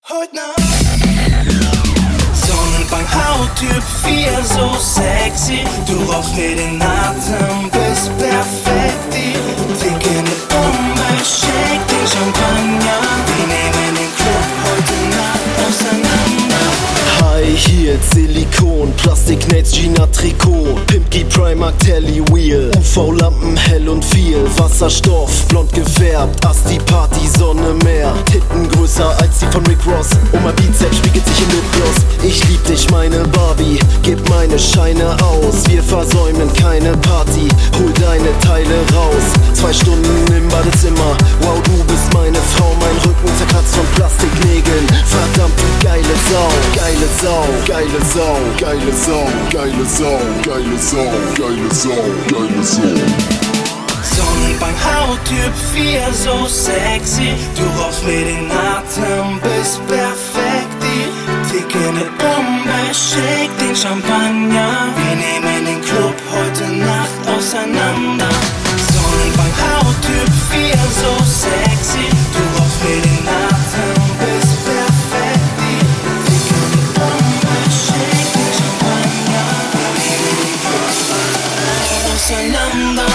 Heute Nacht. Sonnenbank, Hauttyp 4, so sexy. Du rauchst mir den Atem, bist perfekt. Die dicke Bombe, shake den Champagner. Wir nehmen den Club heute Nacht auseinander. High Heels, Silikon, Plastik-Nates, Gina-Trikot, Pimpki, Primark, Telly Wheel, UV-Lampen, hell und viel, Wasserstoff, blond gefärbt, Asti, Party, Sonne, Meer, Titten größer als die von Rick Ross, und mein Bizeps spiegelt sich im Lipgloss. Ich lieb dich, meine Barbie, gib meine Scheine aus, wir versäumen keine Party, hol deine Teile raus, 2 Stunden im Badezimmer, wow, du bist meine Frau, mein Rücken zerkratzt von Plastiknägeln, verdammt, du geile Sau, geile Sau, geile Sau, geile Sau, geile Sau, geile Sau, geile Sau, geile Sau. Sonnenbank, Hauttyp 4, so sexy. Du rauchst mir den Atem, bist perfekt. Die tickende Bombe, shake den Champagner. Wir nehmen den Club heute Nacht auseinander. Sonnenbank, Hauttyp 4, so sexy. Du rauchst mir den Atem, bist perfekt. Die tickende Bombe, shake den Champagner. Wir nehmen den Club auseinander.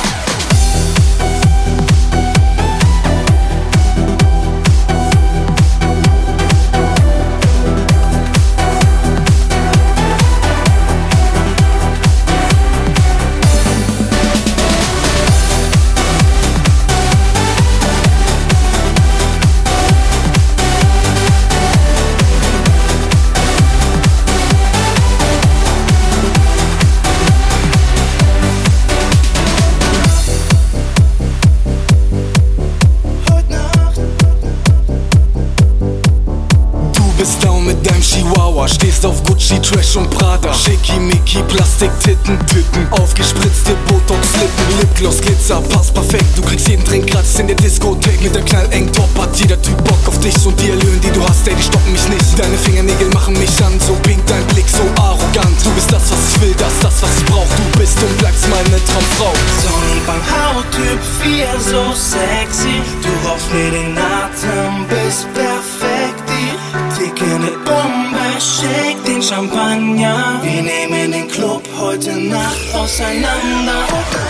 Bist down mit deinem Chihuahua, stehst auf Gucci, Trash und Prada. Schickimicki, Plastiktitten, aufgespritzte Botox-Lippen, Lipgloss, Glitzer, passt perfekt. Du kriegst jeden Drink gratis in der Diskothek. Mit der knallengen Top hat jeder Typ Bock auf dich. Und die Allüren, die du hast, ey, die stoppen mich nicht. Deine Fingernägel machen mich an, so pink, dein Blick so arrogant. Du bist das, was ich will, das, was ich brauch. Du bist und bleibst meine Traumfrau. Sonnenbank, Hauttyp 4, so sexy. Du rauchst mir den Atem, bist perfekt. Die tickende Bombe, shake den Champagner. Wir nehmen den Club heute Nacht auseinander.